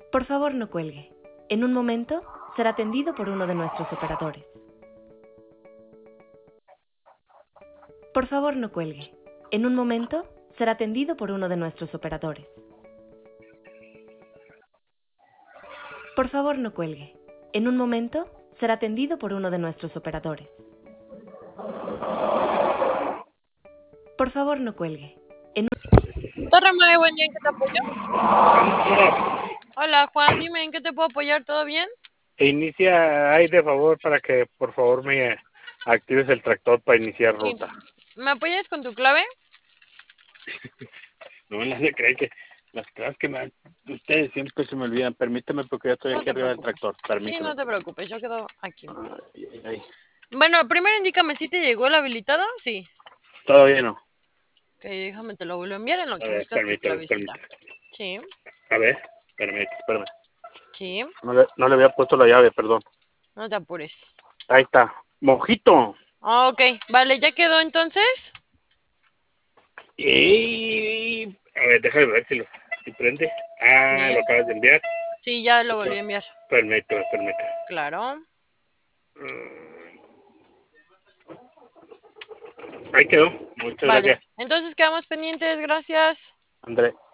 Por favor, no cuelgue. En un momento será atendido por uno de nuestros operadores. Por favor, no cuelgue. En un momento será atendido por uno de nuestros operadores. Por favor, no cuelgue. En un momento será atendido por uno de nuestros operadores. Por favor, no cuelgue. Torre Mae, buen día, ¿en qué te apoyo? Hola, Juan, dime, ¿en qué te puedo apoyar? ¿Todo bien? Inicia ahí de favor para que por favor me actives el tractor para iniciar Sí. ruta. ¿Me apoyas con tu clave? No me las de creer que las claves que me dan ustedes siempre se me olvidan. Permíteme porque ya estoy No aquí te arriba del preocupes. tractor. Permíteme. Sí, no te preocupes, yo quedo aquí. Ay. Bueno, primero indícame si te llegó el habilitado. Sí. Todavía no. Ok, déjame, te lo vuelvo a enviar en lo A que ver, buscas tu permíteme. clavecita. Sí, A ver, espérame. sí, No le había puesto la llave, perdón. no te apures. Ahí está. Mojito. Ok, vale, ¿ya quedó entonces? A ver, déjame ver si prende. Ah, Sí, lo acabas de enviar. sí, ya lo volví a enviar. Permíteme. Claro. Ahí quedó. Muchas Vale, gracias, entonces quedamos pendientes, gracias. André.